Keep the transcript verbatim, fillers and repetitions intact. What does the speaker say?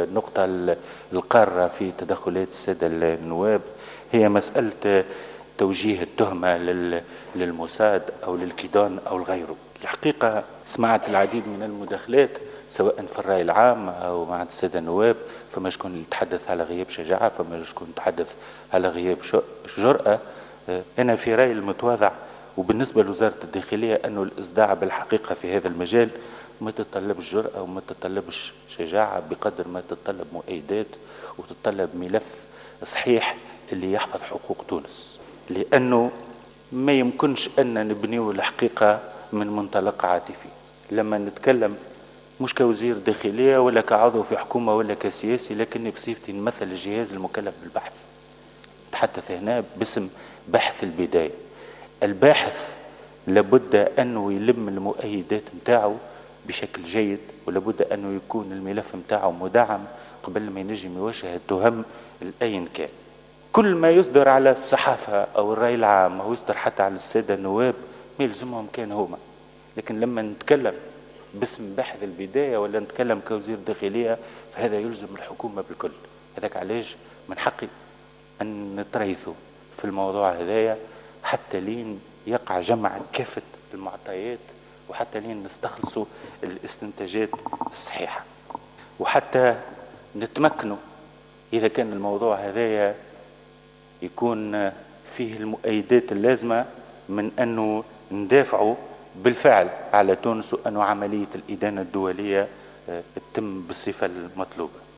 النقطة القارة في تدخلات السادة النواب هي مسألة توجيه التهمة للموساد أو للكيدان أو لغيره. الحقيقة سمعت العديد من المداخلات سواء في الرأي العام أو مع السادة النواب، فما شكون يتحدث على غياب شجاعة، فما شكون يتحدث على غياب جرأة. أنا في رأيي المتواضع وبالنسبة لوزارة الداخلية أنه الإصداع بالحقيقة في هذا المجال ما تتطلبش جرأة وما تتطلبش شجاعة بقدر ما تتطلب مؤيدات وتتطلب ملف صحيح اللي يحفظ حقوق تونس، لأنه ما يمكنش أن نبنيه الحقيقة من منطلق عاطفي. لما نتكلم مش كوزير داخلية ولا كعضو في حكومة ولا كسياسي، لكني بصفتي نمثل الجهاز المكلف بالبحث. تحدث هنا باسم بحث البداية. الباحث لابد أنه يلم المؤيدات متاعه بشكل جيد، ولابد أنه يكون الملف متاعه مدعم قبل ما ينجم يوجه التهم لأين كان. كل ما يصدر على الصحافة أو الرأي العام أو يصدر حتى على السادة النواب ما يلزمهم كان هما، لكن لما نتكلم باسم بحث البداية ولا نتكلم كوزير داخلية فهذا يلزم الحكومة بالكل. هذاك علاش من حقي أن نتريثوا في الموضوع هذايا حتى لين يقع جمع كافة المعطيات وحتى لين نستخلصوا الاستنتاجات الصحيحة، وحتى نتمكنوا إذا كان الموضوع هذايا يكون فيه المؤيدات اللازمة من أنه ندافعوا بالفعل على تونس وأنه عملية الإدانة الدولية تتم بالصفة المطلوبة.